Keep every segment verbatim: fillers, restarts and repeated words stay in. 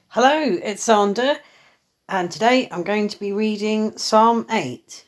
Hello, it's Sandra, and today I'm going to be reading Psalm eight.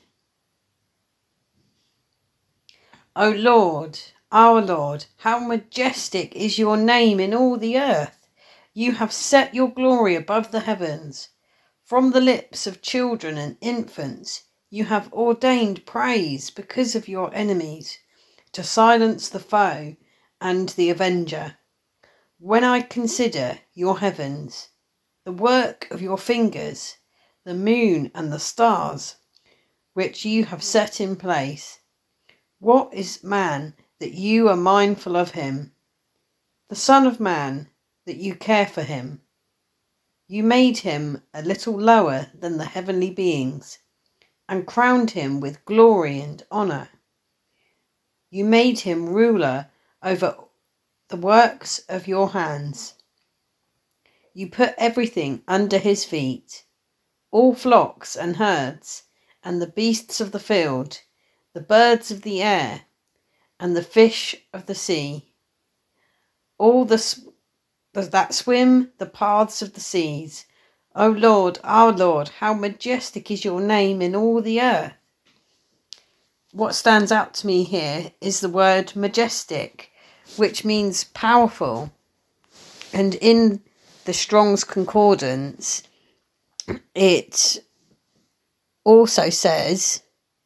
O Lord, our Lord, how majestic is your name in all the earth. You have set your glory above the heavens. From the lips of children and infants, you have ordained praise because of your enemies, to silence the foe and the avenger. When I consider your heavens, the work of your fingers, the moon and the stars, which you have set in place. What is man that you are mindful of him? The Son of Man that you care for him? You made him a little lower than the heavenly beings, and crowned him with glory and honour. You made him ruler over the works of your hands. You put everything under his feet, all flocks and herds, and the beasts of the field, the birds of the air, and the fish of the sea, all the, that swim the paths of the seas. O Lord, our Lord, how majestic is your name in all the earth. What stands out to me here is the word majestic, which means powerful. And in the Strong's Concordance, it also says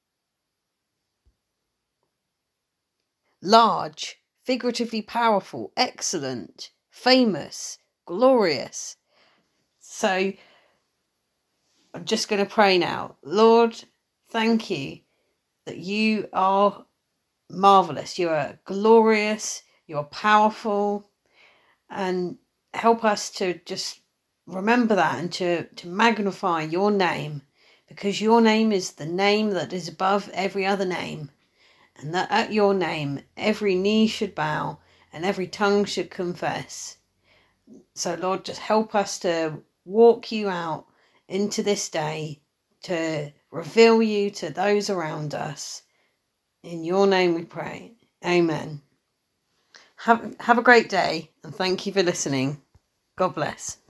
large, figuratively powerful, excellent, famous, glorious. So I'm just going to pray now. Lord, thank you that you are marvellous. You are glorious. You are powerful. And help us to just remember that and to, to magnify your name, because your name is the name that is above every other name. And that at your name, every knee should bow and every tongue should confess. So Lord, just help us to walk you out into this day, to reveal you to those around us. In your name we pray. Amen. Have, have a great day, and thank you for listening. God bless.